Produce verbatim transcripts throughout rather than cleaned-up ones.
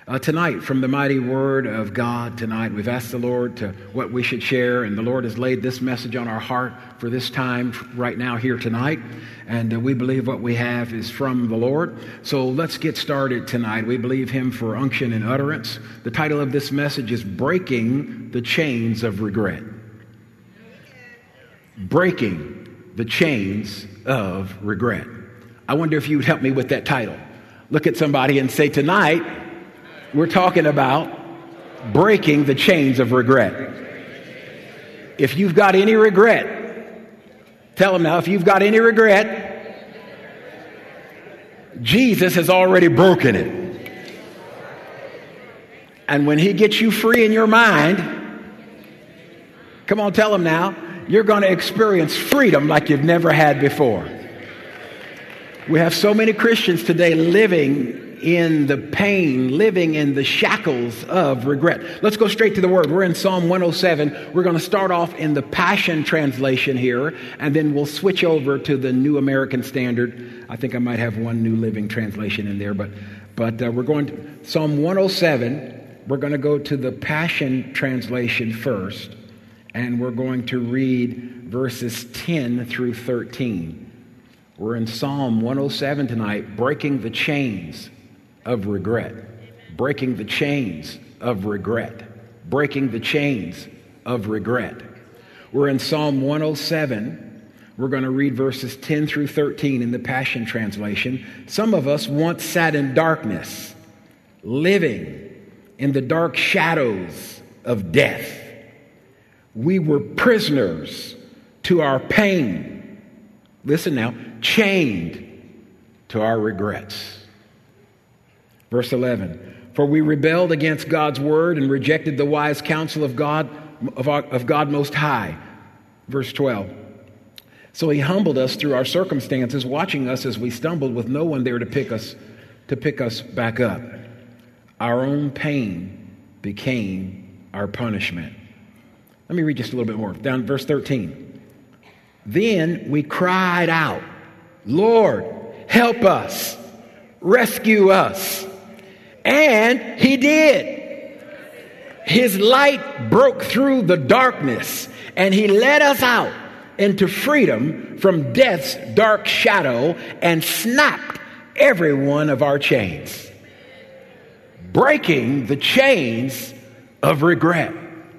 Uh, tonight, from the mighty word of God tonight, we've asked the Lord to what we should share, and the Lord has laid this message on our heart for this time right now here tonight, and uh, we believe what we have is from the Lord. So let's get started tonight. We believe Him for unction and utterance. The title of this message is Breaking the Chains of Regret. Breaking the Chains of Regret. I wonder if you would help me with that title. Look at somebody and say, tonight, we're talking about breaking the chains of regret. If you've got any regret, tell them now, if you've got any regret, Jesus has already broken it. And when He gets you free in your mind, come on, tell them now, you're going to experience freedom like you've never had before. We have so many Christians today living in the pain, living in the shackles of regret. Let's go straight to the word. We're in Psalm one oh seven. We're going to start off in the Passion Translation here, and then we'll switch over to the New American Standard. I think I might have one New Living Translation in there, but but uh, we're going to Psalm one oh seven. We're going to go to the Passion Translation first, and we're going to read verses ten through thirteen. We're in Psalm one oh seven tonight, breaking the chains of regret. Breaking the chains of regret. Breaking the chains of regret. We're in Psalm one oh seven. We're going to read verses ten through thirteen in the Passion Translation. Some of us once sat in darkness, living in the dark shadows of death. We were prisoners to our pain. Listen now, chained to our regrets. Verse eleven, for we rebelled against God's word and rejected the wise counsel of God, of, our, of God Most High. Verse twelve, so He humbled us through our circumstances, watching us as we stumbled with no one there to pick us, to pick us back up. Our own pain became our punishment. Let me read just a little bit more. Down verse thirteen. Then we cried out, Lord, help us, rescue us. And He did. His light broke through the darkness, and He led us out into freedom from death's dark shadow and snapped every one of our chains. Breaking the chains of regret.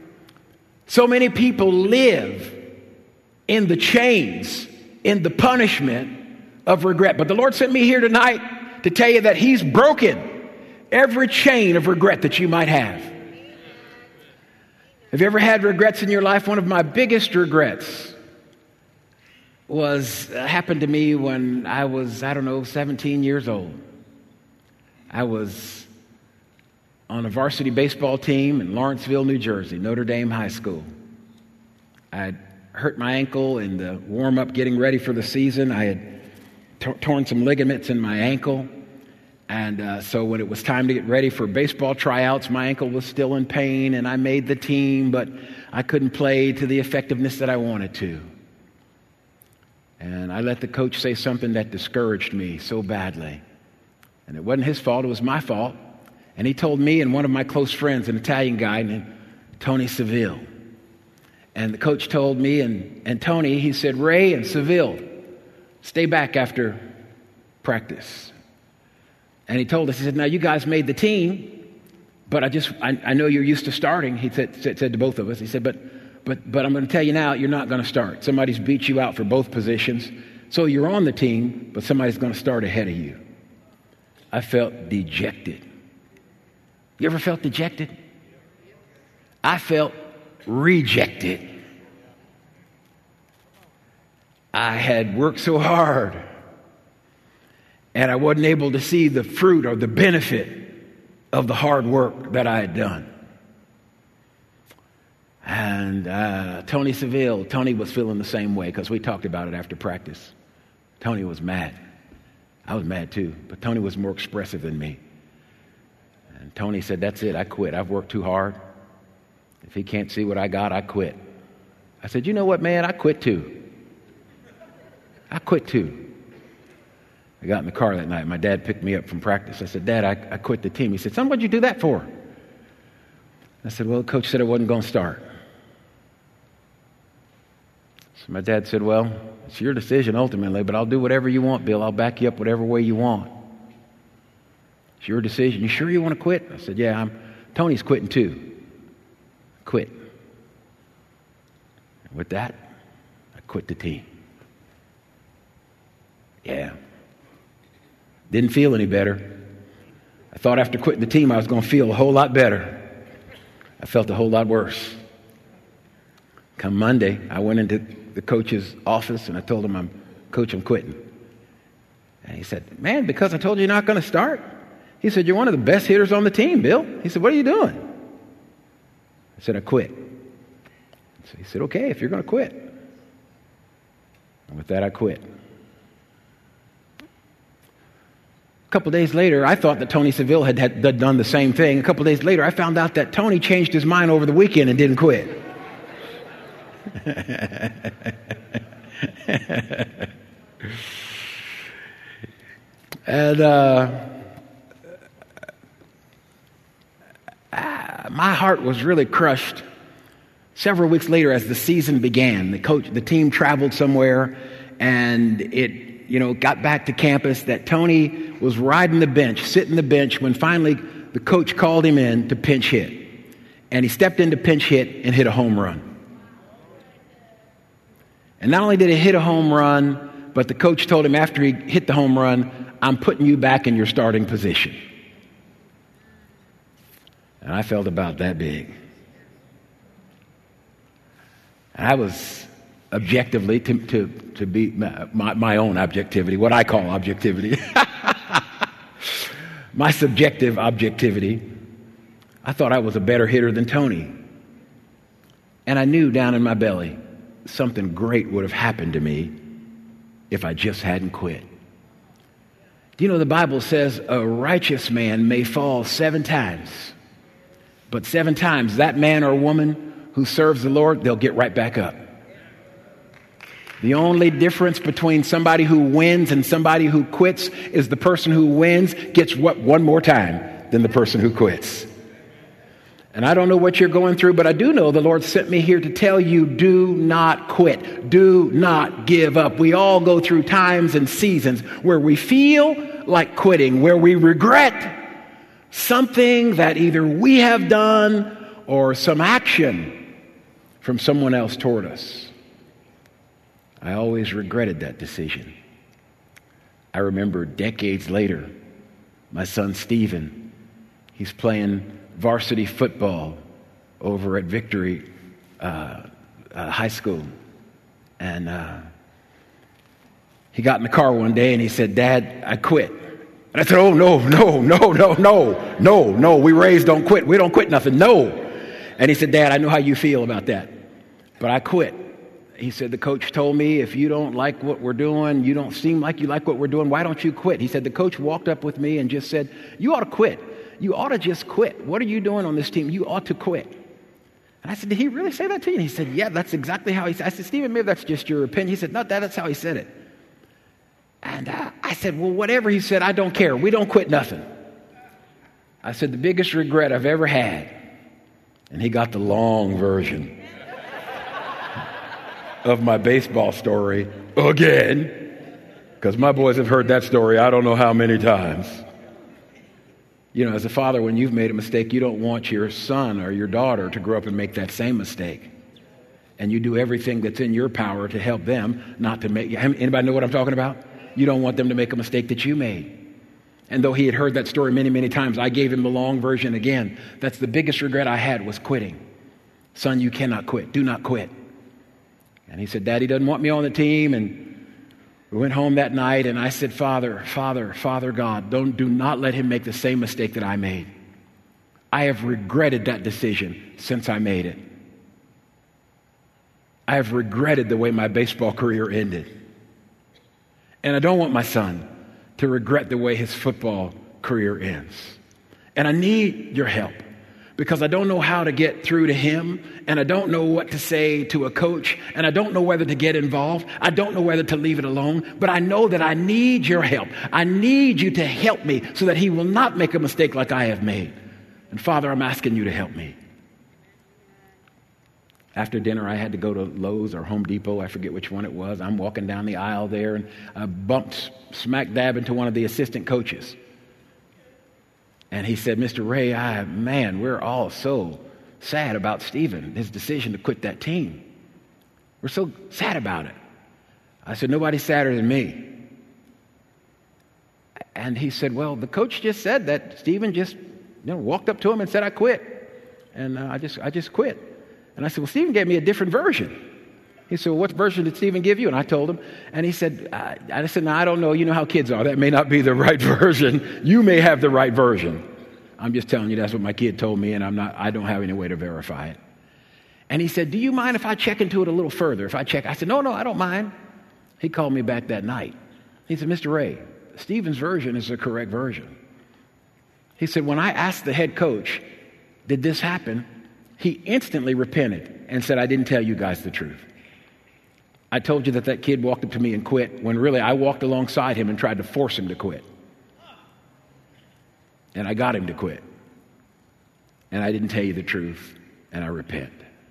So many people live in the chains, in the punishment of regret. But the Lord sent me here tonight to tell you that He's broken every chain of regret that you might have. Have you ever had regrets in your life? One of my biggest regrets was uh, happened to me when I was, I don't know, seventeen years old. I was on a varsity baseball team in Lawrenceville, New Jersey, Notre Dame High School. I hurt my ankle in the warm-up getting ready for the season. I had t- torn some ligaments in my ankle. And uh, so when it was time to get ready for baseball tryouts, my ankle was still in pain, and I made the team, but I couldn't play to the effectiveness that I wanted to. And I let the coach say something that discouraged me so badly. And it wasn't his fault, it was my fault. And he told me and one of my close friends, an Italian guy named Tony Seville. And the coach told me and, and Tony, he said, Ray and Seville, stay back after practice. And he told us, he said, now you guys made the team, but I just, I, I know you're used to starting. He said, said, said to both of us, he said, but, but, but I'm going to tell you now, you're not going to start. Somebody's beat you out for both positions. So you're on the team, but somebody's going to start ahead of you. I felt dejected. You ever felt dejected? I felt rejected. I had worked so hard, and I wasn't able to see the fruit or the benefit of the hard work that I had done. And uh, Tony Seville, Tony was feeling the same way because we talked about it after practice. Tony was mad. I was mad too, but Tony was more expressive than me. And Tony said, that's it, I quit. I've worked too hard. If he can't see what I got, I quit. I said, you know what, man, I quit too. I quit too. I got in the car that night. My dad picked me up from practice. I said, Dad, I, I quit the team. He said, son, what'd you do that for? I said, well, the coach said I wasn't going to start. So my dad said, well, it's your decision ultimately, but I'll do whatever you want, Bill. I'll back you up whatever way you want. It's your decision. You sure you want to quit? I said, yeah, I'm, Tony's quitting too. Quit. And with that, I quit the team. Yeah. Didn't feel any better. I thought after quitting the team I was going to feel a whole lot better. I felt a whole lot worse. Come Monday, I went into the coach's office and I told him, I'm, Coach, I'm quitting. And he said, man, because I told you you're not going to start? He said, you're one of the best hitters on the team, Bill. He said, what are you doing? I said, I quit. So he said, okay, if you're going to quit. And with that, I quit. A couple days later, I thought that Tony Seville had, had done the same thing. A couple days later, I found out that Tony changed his mind over the weekend and didn't quit. and uh, my heart was really crushed. Several weeks later, as the season began, the coach, the team traveled somewhere, and it, you know, got back to campus. That Tony was riding the bench, sitting the bench, when finally the coach called him in to pinch hit, and he stepped in to pinch hit and hit a home run. And not only did he hit a home run, but the coach told him after he hit the home run, I'm putting you back in your starting position. And I felt about that big. And I was objectively, to, to, to be my, my own objectivity, what I call objectivity, my subjective objectivity, I thought I was a better hitter than Tony. And I knew down in my belly, something great would have happened to me if I just hadn't quit. Do you know the Bible says a righteous man may fall seven times, but seven times that man or woman who serves the Lord, they'll get right back up. The only difference between somebody who wins and somebody who quits is the person who wins gets what one more time than the person who quits. And I don't know what you're going through, but I do know the Lord sent me here to tell you, do not quit. Do not give up. We all go through times and seasons where we feel like quitting, where we regret something that either we have done or some action from someone else toward us. I always regretted that decision. I remember decades later, my son Stephen, he's playing varsity football over at Victory uh, uh, High School. And uh, he got in the car one day and he said, Dad, I quit. And I said, oh, no, no, no, no, no, no, no. We raised don't quit. We don't quit nothing. No. And he said, Dad, I know how you feel about that, but I quit. He said, the coach told me, if you don't like what we're doing, you don't seem like you like what we're doing, why don't you quit? He said, the coach walked up with me and just said, you ought to quit. You ought to just quit. What are you doing on this team? You ought to quit. And I said, did he really say that to you? And he said, yeah, that's exactly how he said it. I said, Stephen, maybe that's just your opinion. He said, no, that's how he said it. And uh, I said, well, whatever he said, I don't care. We don't quit nothing. I said, the biggest regret I've ever had. And he got the long version of my baseball story again, because my boys have heard that story I don't know how many times. You know, as a father, when you've made a mistake, you don't want your son or your daughter to grow up and make that same mistake. And you do everything that's in your power to help them not to make. Anybody know what I'm talking about? You don't want them to make a mistake that you made. And though he had heard that story many, many times, I gave him the long version again. That's the biggest regret I had, was quitting. Son, you cannot quit. Do not quit. And he said, Daddy doesn't want me on the team. And we went home that night and I said, Father, Father, Father God, don't, do not let him make the same mistake that I made. I have regretted that decision since I made it. I have regretted the way my baseball career ended. And I don't want my son to regret the way his football career ends. And I need your help, because I don't know how to get through to him, and I don't know what to say to a coach, and I don't know whether to get involved. I don't know whether to leave it alone, but I know that I need your help. I need you to help me so that he will not make a mistake like I have made. And Father, I'm asking you to help me. After dinner, I had to go to Lowe's or Home Depot. I forget which one it was. I'm walking down the aisle there, and I bumped smack dab into one of the assistant coaches. And he said, Mister Ray, I, man, we're all so sad about Stephen, his decision to quit that team. We're so sad about it. I said, nobody's sadder than me. And he said, well, the coach just said that Stephen just, you know, walked up to him and said, I quit. And uh, I just, I just quit. And I said, well, Stephen gave me a different version. He said, well, what version did Stephen give you? And I told him. And he said, I, I said, no, I don't know. You know how kids are. That may not be the right version. You may have the right version. I'm just telling you that's what my kid told me, and I'm not, I don't have any way to verify it. And he said, do you mind if I check into it a little further? If I check, I said, no, no, I don't mind. He called me back that night. He said, Mister Ray, Stephen's version is the correct version. He said, when I asked the head coach, did this happen? He instantly repented and said, I didn't tell you guys the truth. I told you that that kid walked up to me and quit, when really I walked alongside him and tried to force him to quit. And I got him to quit. And I didn't tell you the truth, and I repent.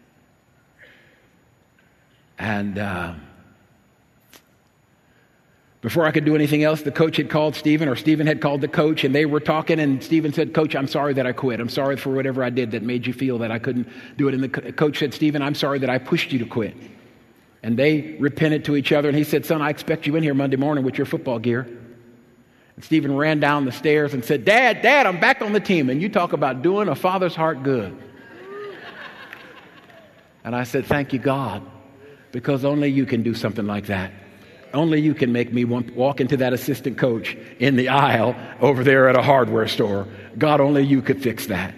And uh, before I could do anything else, the coach had called Stephen, or Stephen had called the coach, and they were talking, and Stephen said, Coach, I'm sorry that I quit. I'm sorry for whatever I did that made you feel that I couldn't do it. And the co- coach said, Stephen, I'm sorry that I pushed you to quit. And they repented to each other, and he said, son, I expect you in here Monday morning with your football gear. And Stephen ran down the stairs and said, Dad, Dad, I'm back on the team. And you talk about doing a father's heart good. And I said, thank you, God, because only you can do something like that. Only you can make me want, walk into that assistant coach in the aisle over there at a hardware store. God, only you could fix that.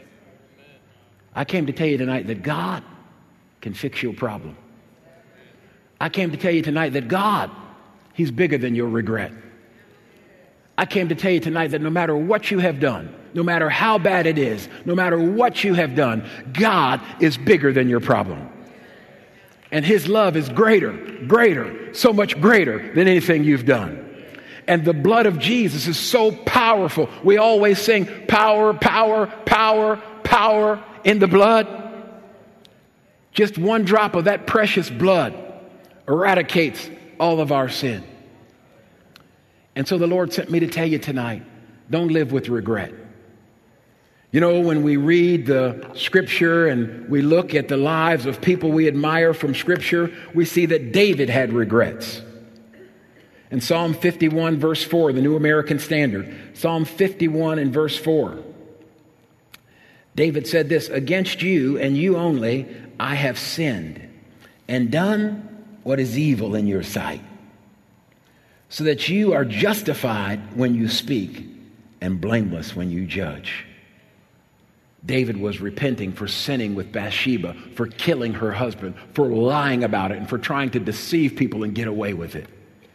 I came to tell you tonight that God can fix your problem. I came to tell you tonight that God, He's bigger than your regret. I came to tell you tonight that no matter what you have done, no matter how bad it is, no matter what you have done, God is bigger than your problem. And His love is greater, greater, so much greater than anything you've done. And the blood of Jesus is so powerful. We always sing power, power, power, power in the blood. Just one drop of that precious blood eradicates all of our sin. And so the Lord sent me to tell you tonight, don't live with regret. You know, when we read the Scripture and we look at the lives of people we admire from Scripture, we see that David had regrets. In Psalm fifty-one, verse four, the New American Standard, Psalm fifty-one and verse four, David said this, against you and you only I have sinned and done what is evil in your sight, so that you are justified when you speak and blameless when you judge. David was repenting for sinning with Bathsheba, for killing her husband, for lying about it, and for trying to deceive people and get away with it.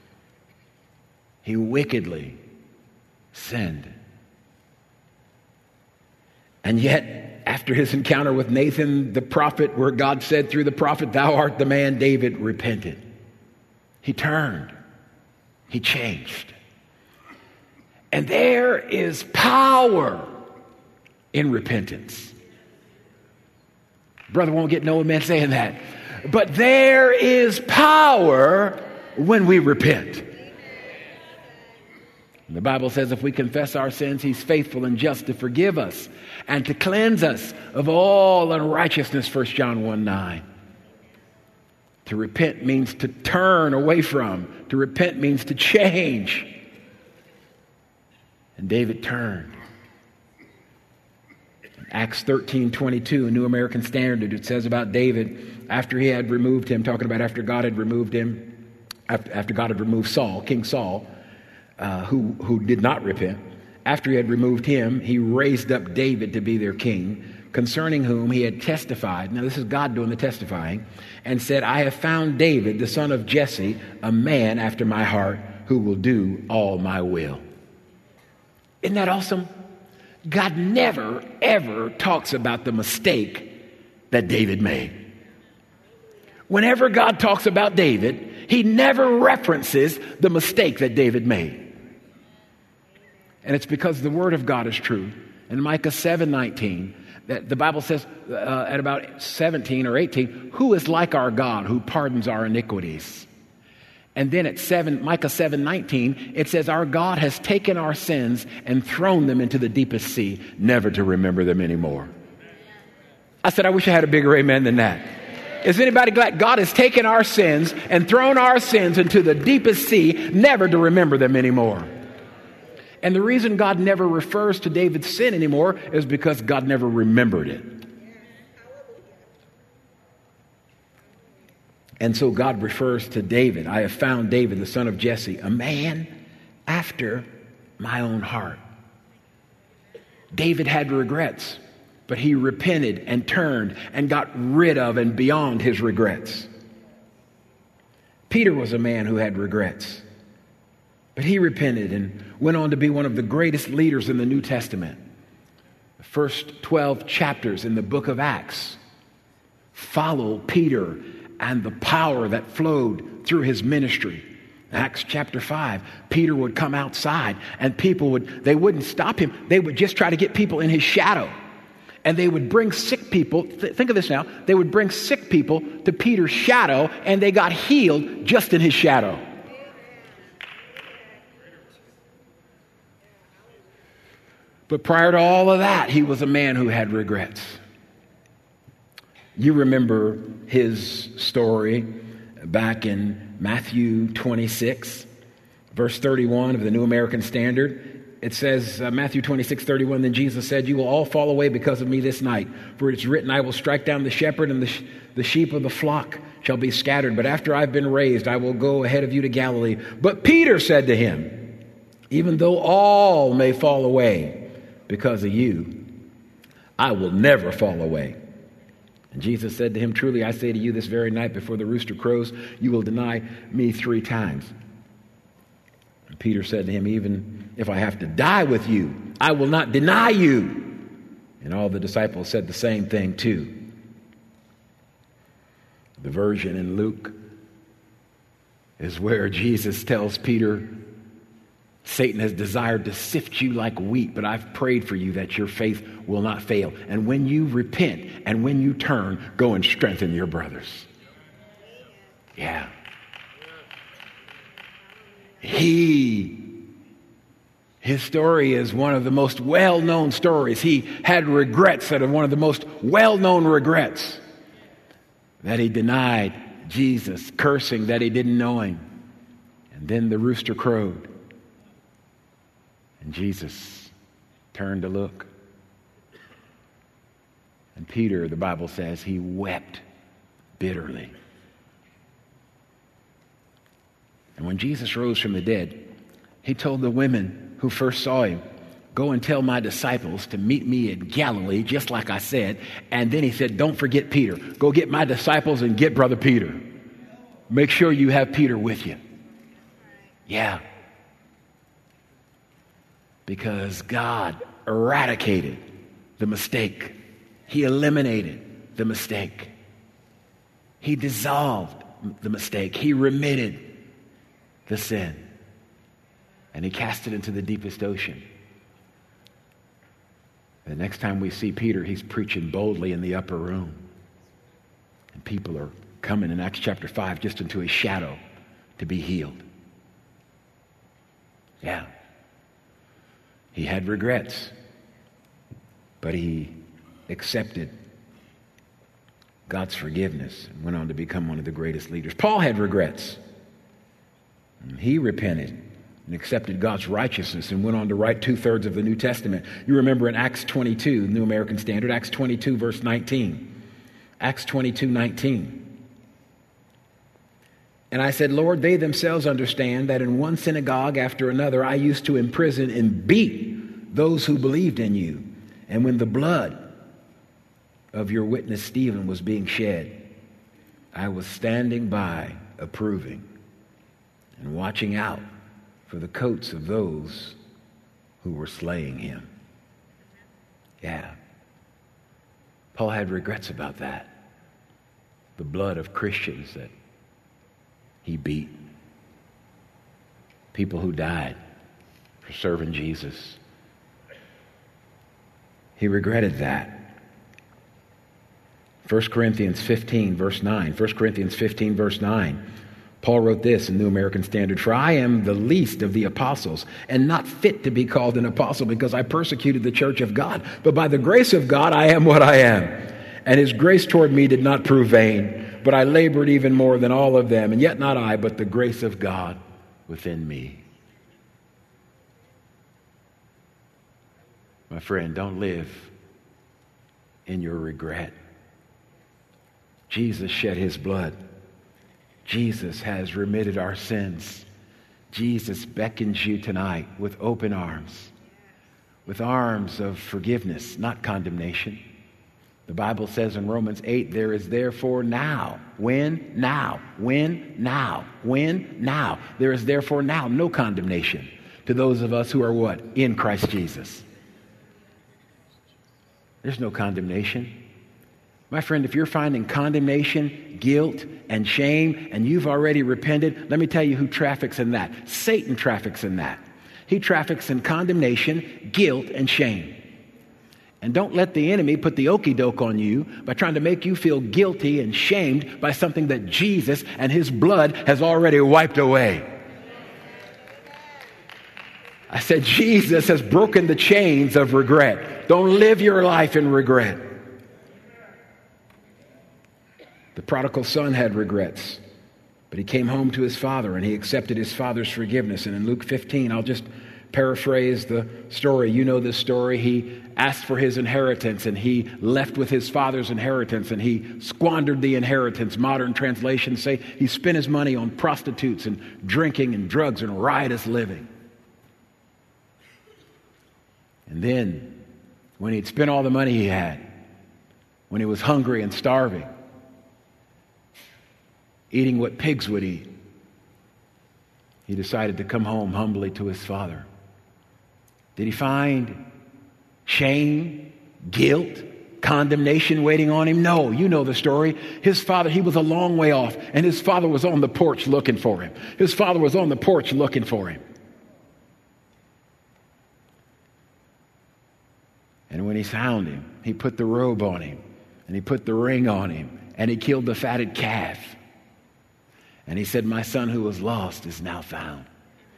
He wickedly sinned. And yet, after his encounter with Nathan, the prophet, where God said through the prophet, thou art the man, David repented. He turned. He changed. And there is power in repentance. Brother won't get no man saying that. But there is power when we repent. The Bible says if we confess our sins, He's faithful and just to forgive us and to cleanse us of all unrighteousness, First John one nine. To repent means to turn away from. To repent means to change. And David turned. Acts thirteen twenty-two, a New American Standard, it says about David, after he had removed him, talking about after God had removed him, after, after God had removed Saul, King Saul, uh, who, who did not repent. After he had removed him, he raised up David to be their king, concerning whom he had testified. Now this is God doing the testifying, and said, I have found David, the son of Jesse, a man after my heart, who will do all my will. Isn't that awesome? God never, ever talks about the mistake that David made. Whenever God talks about David, he never references the mistake that David made. And it's because the word of God is true. In Micah seven nineteen, that the Bible says uh, at about seventeen or eighteen, who is like our God who pardons our iniquities? And then at seven, Micah seven nineteen, it says our God has taken our sins and thrown them into the deepest sea, never to remember them anymore. I said, I wish I had a bigger amen than that. Is anybody glad God has taken our sins and thrown our sins into the deepest sea, never to remember them anymore? And the reason God never refers to David's sin anymore is because God never remembered it. And so God refers to David. I have found David, the son of Jesse, a man after my own heart. David had regrets, but he repented and turned and got rid of and beyond his regrets. Peter was a man who had regrets, but he repented and went on to be one of the greatest leaders in the New Testament. The first twelve chapters in the book of Acts follow Peter and the power that flowed through his ministry. Acts chapter five, Peter would come outside and people would, they wouldn't stop him. They would just try to get people in his shadow. And they would bring sick people, th- think of this now, they would bring sick people to Peter's shadow and they got healed just in his shadow. But prior to all of that, he was a man who had regrets. You remember his story back in Matthew twenty-six, verse thirty-one of the New American Standard. It says, uh, Matthew twenty-six, thirty-one, then Jesus said, you will all fall away because of me this night. For it's written, I will strike down the shepherd and the, sh- the sheep of the flock shall be scattered. But after I've been raised, I will go ahead of you to Galilee. But Peter said to him, even though all may fall away because of you, I will never fall away. And Jesus said to him, truly I say to you, this very night before the rooster crows, you will deny me three times. And Peter said to him, even if I have to die with you, I will not deny you. And all the disciples said the same thing too. The version in Luke is where Jesus tells Peter, Satan has desired to sift you like wheat, but I've prayed for you that your faith will not fail. And when you repent and when you turn, go and strengthen your brothers. Yeah. He, his story is one of the most well-known stories. He had regrets that are one of the most well-known regrets. That he denied Jesus, cursing that he didn't know him. And then the rooster crowed. And Jesus turned to look. And Peter, the Bible says, he wept bitterly. And when Jesus rose from the dead, he told the women who first saw him, go and tell my disciples to meet me in Galilee, just like I said. And then he said, don't forget Peter. Go get my disciples and get Brother Peter. Make sure you have Peter with you. Yeah. Because God eradicated the mistake. He eliminated the mistake. He dissolved the mistake. He remitted the sin. And he cast it into the deepest ocean. The next time we see Peter, he's preaching boldly in the upper room. And people are coming in Acts chapter five just into his shadow to be healed. Yeah. He had regrets, but he accepted God's forgiveness and went on to become one of the greatest leaders. Paul had regrets. He repented and accepted God's righteousness and went on to write two-thirds of the New Testament. You remember in Acts twenty-two, New American Standard, Acts twenty-two, verse nineteen. Acts twenty-two, nineteen. And I said, Lord, they themselves understand that in one synagogue after another I used to imprison and beat those who believed in you. And when the blood of your witness Stephen was being shed, I was standing by approving and watching out for the coats of those who were slaying him. Paul had regrets about that. The blood of Christians that he beat. People who died for serving Jesus. He regretted that. First Corinthians fifteen, verse nine. First Corinthians fifteen, verse nine. Paul wrote this in New American Standard, "For I am the least of the apostles, and not fit to be called an apostle, because I persecuted the church of God. But by the grace of God, I am what I am. And his grace toward me did not prove vain, but I labored even more than all of them. And yet not I, but the grace of God within me." My friend, don't live in your regret. Jesus shed his blood. Jesus has remitted our sins. Jesus beckons you tonight with open arms, with arms of forgiveness, not condemnation. The Bible says in Romans eight, there is therefore now, when? Now, when? Now, when? Now. There is therefore now no condemnation to those of us who are what? In Christ Jesus. There's no condemnation. My friend, if you're finding condemnation, guilt, and shame, and you've already repented, let me tell you who traffics in that. Satan traffics in that. He traffics in condemnation, guilt, and shame. And don't let the enemy put the okie doke on you by trying to make you feel guilty and shamed by something that Jesus and his blood has already wiped away. I said, Jesus has broken the chains of regret. Don't live your life in regret. The prodigal son had regrets, but he came home to his father and he accepted his father's forgiveness. And in Luke fifteen, I'll just paraphrase the story. You know this story. He asked for his inheritance and he left with his father's inheritance and he squandered the inheritance. Modern translations say he spent his money on prostitutes and drinking and drugs and riotous living. And then when he'd spent all the money he had, when he was hungry and starving, eating what pigs would eat, he decided to come home humbly to his father. Did he find shame, guilt, condemnation waiting on him? No, you know the story. His father, he was a long way off, and his father was on the porch looking for him. His father was on the porch looking for him. And when he found him, he put the robe on him, and he put the ring on him, and he killed the fatted calf. And he said, "My son who was lost is now found."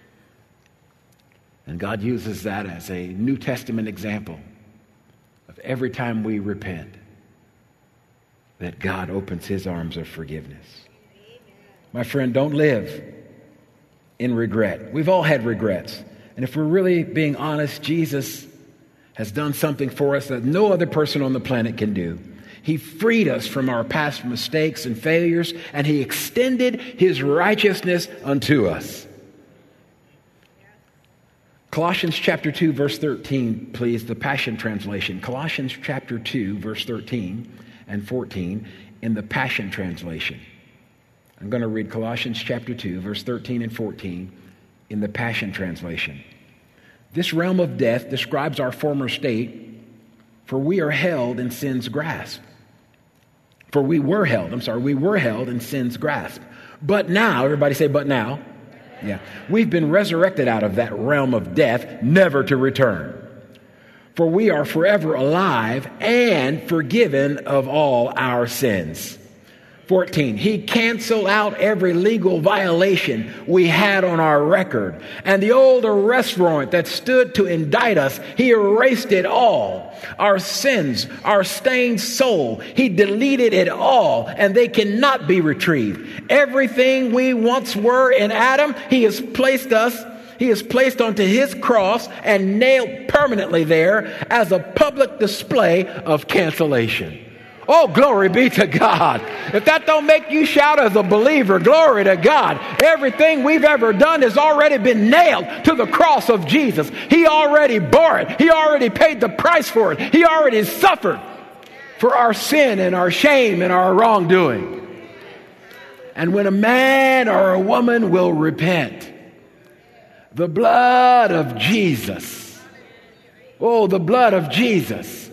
And God uses that as a New Testament example of every time we repent, that God opens his arms of forgiveness. My friend, don't live in regret. We've all had regrets. And if we're really being honest, Jesus has done something for us that no other person on the planet can do. He freed us from our past mistakes and failures, and he extended his righteousness unto us. Colossians chapter two, verse thirteen, please, the Passion Translation. Colossians chapter two, verse thirteen and fourteen in the Passion Translation. I'm going to read Colossians chapter two, verse thirteen and fourteen in the Passion Translation. This realm of death describes our former state, for we are held in sin's grasp. For we were held, I'm sorry, we were held in sin's grasp. But now, everybody say, but now. Yeah. We've been resurrected out of that realm of death, never to return. For we are forever alive and forgiven of all our sins. fourteen, he canceled out every legal violation we had on our record. And the old arrest warrant that stood to indict us, he erased it all. Our sins, our stained soul, he deleted it all, and they cannot be retrieved. Everything we once were in Adam, he has placed us, he has placed onto his cross and nailed permanently there as a public display of cancellation. Oh, glory be to God. If that don't make you shout as a believer, glory to God. Everything we've ever done has already been nailed to the cross of Jesus. He already bore it. He already paid the price for it. He already suffered for our sin and our shame and our wrongdoing. And when a man or a woman will repent, the blood of Jesus, oh, the blood of Jesus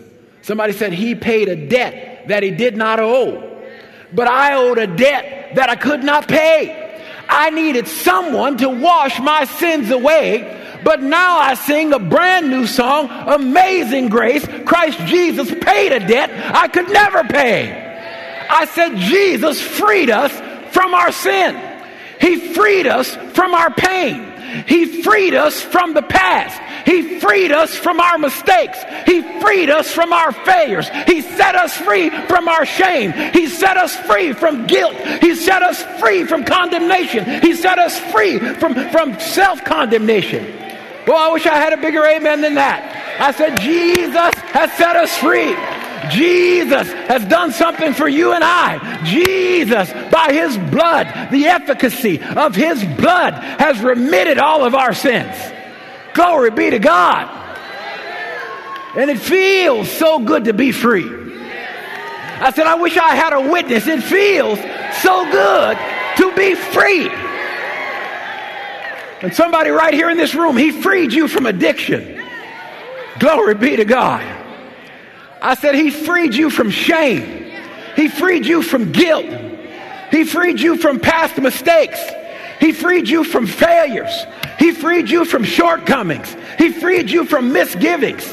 Somebody said he paid a debt that he did not owe. But I owed a debt that I could not pay. I needed someone to wash my sins away. But now I sing a brand new song, Amazing Grace. Christ Jesus paid a debt I could never pay. I said Jesus freed us from our sin. He freed us from our pain. He freed us from the past. He freed us from our mistakes. He freed us from our failures. He set us free from our shame. He set us free from guilt. He set us free from condemnation. He set us free from, from self-condemnation. Well, I wish I had a bigger amen than that. I said, Jesus has set us free. Jesus has done something for you and I. Jesus, by his blood, the efficacy of his blood has remitted all of our sins. Glory be to God. And it feels so good to be free. I said, I wish I had a witness. It feels so good to be free. And somebody right here in this room, he freed you from addiction. Glory be to God. I said he freed you from shame. He freed you from guilt. He freed you from past mistakes. He freed you from failures. He freed you from shortcomings. He freed you from misgivings.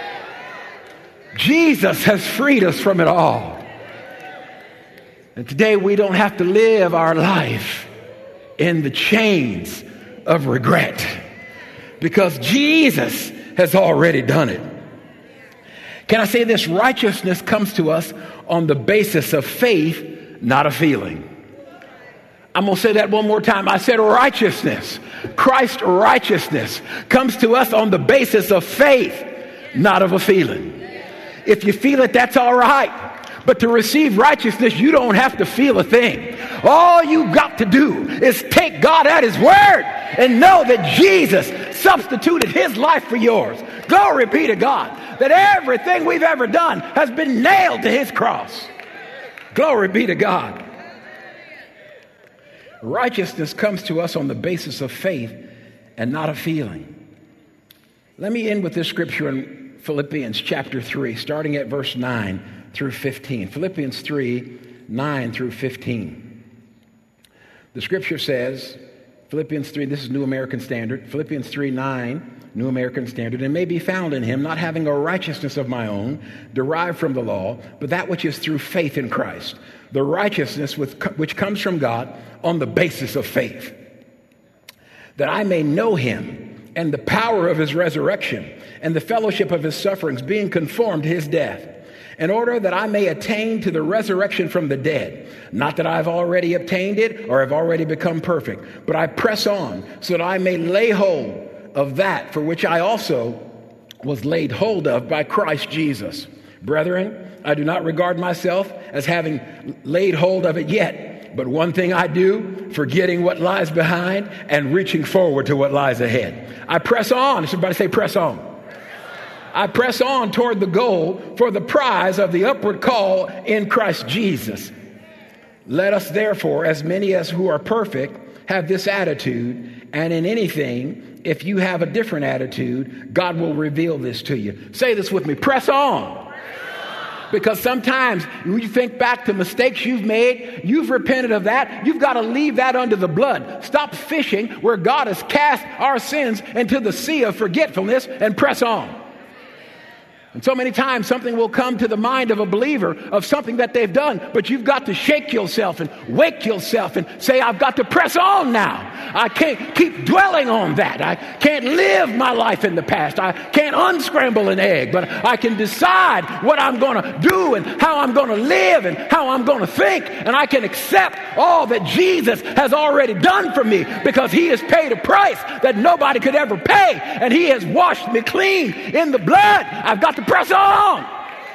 Jesus has freed us from it all. And today we don't have to live our life in the chains of regret because Jesus has already done it. Can I say this? Righteousness comes to us on the basis of faith, not a feeling. I'm going to say that one more time. I said righteousness, Christ's righteousness comes to us on the basis of faith, not of a feeling. If you feel it, that's all right. But to receive righteousness, you don't have to feel a thing. All you got to do is take God at his word and know that Jesus substituted his life for yours. Glory be to God. That everything we've ever done has been nailed to his cross. Glory be to God. Righteousness comes to us on the basis of faith and not a feeling. Let me end with this scripture in Philippians chapter three, starting at verse nine through fifteen. Philippians three, nine through fifteen. The scripture says, Philippians three, this is New American Standard. Philippians three, nine, New American Standard. And may be found in him, not having a righteousness of my own, derived from the law, but that which is through faith in Christ. The righteousness with, which comes from God on the basis of faith. That I may know him and the power of his resurrection and the fellowship of his sufferings, being conformed to his death, in order that I may attain to the resurrection from the dead. Not that I've already obtained it or have already become perfect, but I press on so that I may lay hold of that for which I also was laid hold of by Christ Jesus. Brethren, I do not regard myself as having laid hold of it yet, but one thing I do, forgetting what lies behind and reaching forward to what lies ahead. I press on. Somebody say press on. I press on toward the goal for the prize of the upward call in Christ Jesus. Let us therefore, as many as who are perfect, have this attitude, and in anything, if you have a different attitude, God will reveal this to you. Say this with me, press on. Because sometimes when you think back to mistakes you've made, you've repented of that. You've got to leave that under the blood. Stop fishing where God has cast our sins into the sea of forgetfulness and press on. And so many times something will come to the mind of a believer of something that they've done, but you've got to shake yourself and wake yourself and say, I've got to press on now. I can't keep dwelling on that. I can't live my life in the past. I can't unscramble an egg, but I can decide what I'm going to do and how I'm going to live and how I'm going to think. And I can accept all that Jesus has already done for me because he has paid a price that nobody could ever pay. And he has washed me clean in the blood. I've got to press on.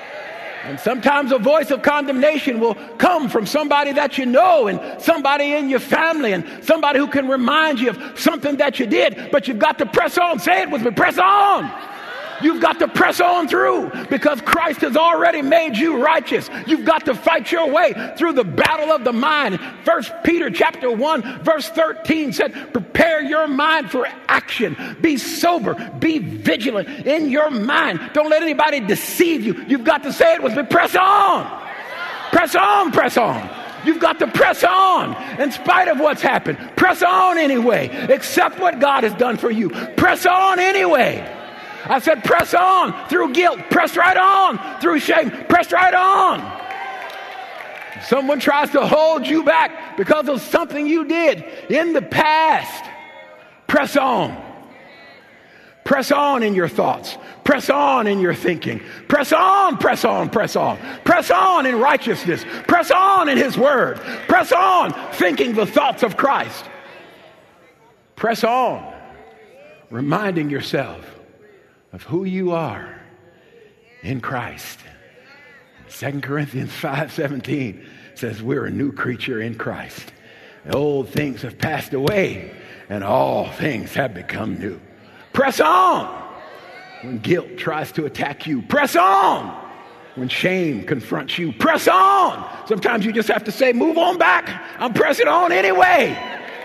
And sometimes a voice of condemnation will come from somebody that you know and somebody in your family and somebody who can remind you of something that you did, but you've got to press on. Say it with me, press on. You've got to press on through because Christ has already made you righteous. You've got to fight your way through the battle of the mind. First Peter chapter one, verse thirteen said, prepare your mind for action. Be sober. Be vigilant in your mind. Don't let anybody deceive you. You've got to say it with me. Press on. Press on, press on. You've got to press on in spite of what's happened. Press on anyway. Accept what God has done for you. Press on anyway. I said press on through guilt. Press right on through shame. Press right on. If someone tries to hold you back because of something you did in the past, press on. Press on in your thoughts. Press on in your thinking. Press on, press on, press on. Press on in righteousness. Press on in His Word. Press on thinking the thoughts of Christ. Press on reminding yourself of who you are in Christ. Second Corinthians five seventeen says we're a new creature in Christ. The old things have passed away and all things have become new. Press on when guilt tries to attack you. Press on when shame confronts you. Press on. Sometimes you just have to say, move on back. I'm pressing on anyway.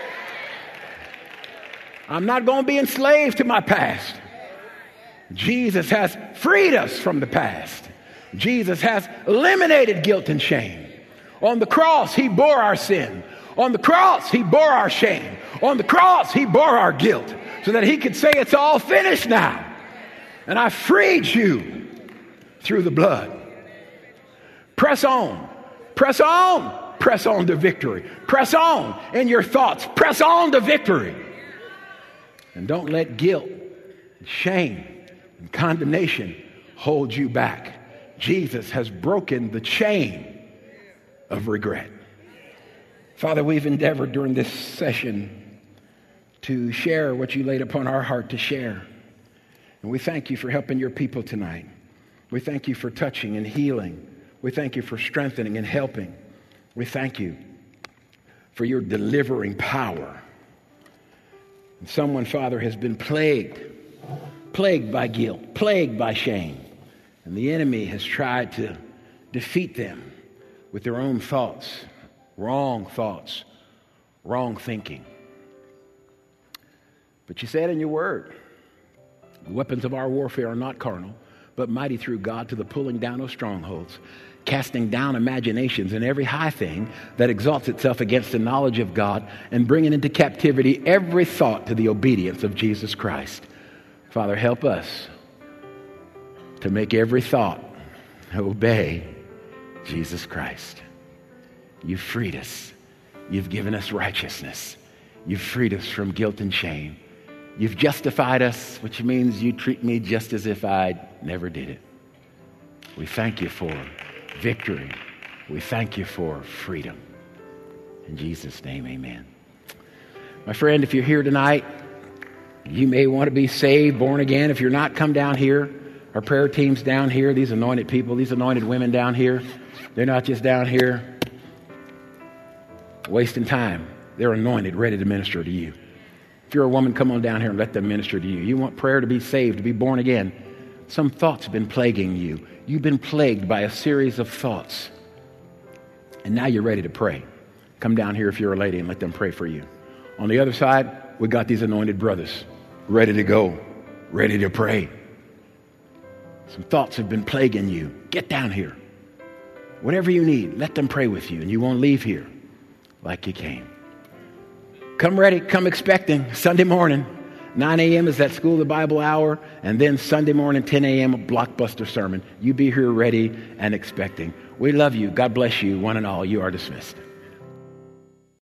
I'm not going to be enslaved to my past. Jesus has freed us from the past. Jesus has eliminated guilt and shame. On the cross, He bore our sin. On the cross, He bore our shame. On the cross, He bore our guilt so that He could say it's all finished now. And I freed you through the blood. Press on. Press on. Press on to victory. Press on in your thoughts. Press on to victory. And don't let guilt, and shame, and condemnation hold you back. Jesus has broken the chain of regret. Father, we've endeavored during this session to share what you laid upon our heart to share. And we thank you for helping your people tonight. We thank you for touching and healing. We thank you for strengthening and helping. We thank you for your delivering power. And someone, Father, has been plagued, plagued by guilt, plagued by shame. And the enemy has tried to defeat them with their own thoughts, wrong thoughts, wrong thinking. But you said in your word, the weapons of our warfare are not carnal, but mighty through God to the pulling down of strongholds, casting down imaginations and every high thing that exalts itself against the knowledge of God, and bringing into captivity every thought to the obedience of Jesus Christ. Father, help us to make every thought obey Jesus Christ. You've freed us. You've given us righteousness. You've freed us from guilt and shame. You've justified us, which means you treat me just as if I never did it. We thank you for victory. We thank you for freedom. In Jesus' name, amen. My friend, if you're here tonight, you may want to be saved, born again. If you're not, come down here. Our prayer team's down here. These anointed people, these anointed women down here, they're not just down here wasting time. They're anointed, ready to minister to you. If you're a woman, come on down here and let them minister to you. You want prayer to be saved, to be born again. Some thoughts have been plaguing you. You've been plagued by a series of thoughts. And now you're ready to pray. Come down here if you're a lady and let them pray for you. On the other side, we got these anointed brothers ready to go, ready to pray. Some thoughts have been plaguing you. Get down here. Whatever you need, let them pray with you, and you won't leave here like you came. Come ready, come expecting. Sunday morning, nine a.m. is that School of the Bible hour, and then Sunday morning, ten a.m., a blockbuster sermon. You be here ready and expecting. We love you. God bless you, one and all. You are dismissed.